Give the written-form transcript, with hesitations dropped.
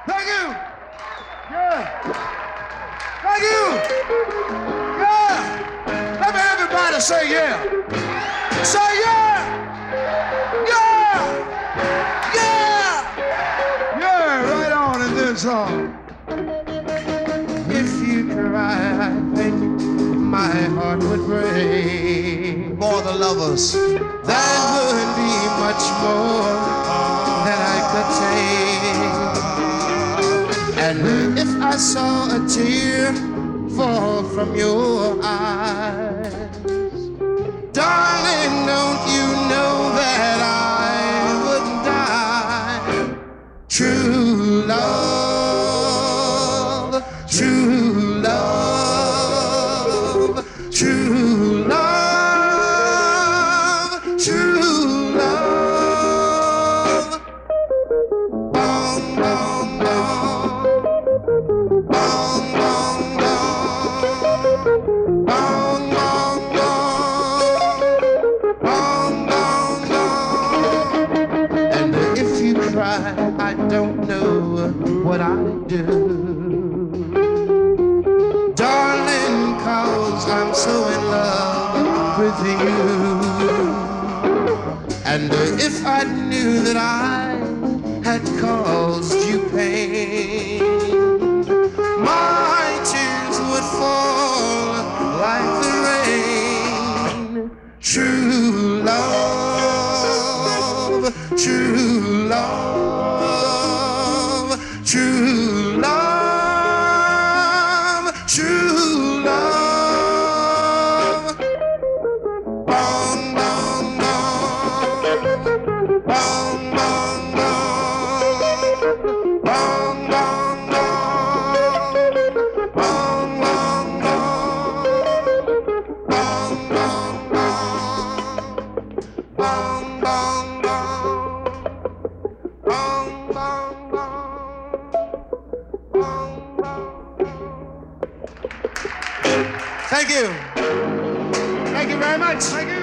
Thank you. Yeah. Thank you. Yeah. Let me hear everybody say yeah. Say yeah. Yeah. Yeah. Yeah, right on in this song. If you cry, I think my heart would break. For the lovers. That would be much more than I could take. And if I saw a tear fall from your eyes, darling, don't you know that I wouldn't die? True love, true love, true love, true love. Bong, bong, bong. Bong, bong, bong. Bong, bong, bong. Bong, bong, bong. And if you cry, I don't know what I'd do. Darling, 'cause I'm so in love with you. And if I knew that I had caused you pain, my tears would fall like the rain. True love, true love, true love, true love. Bong, bong, bong. Bong, bong, bong. Bong, bong, bong. Bong, bong, bong. Bong, bong, bong. Bong, bong, bong. Bong, bong, bong. Bong, bong, bong. Thank you. Thank you very much. Thank you.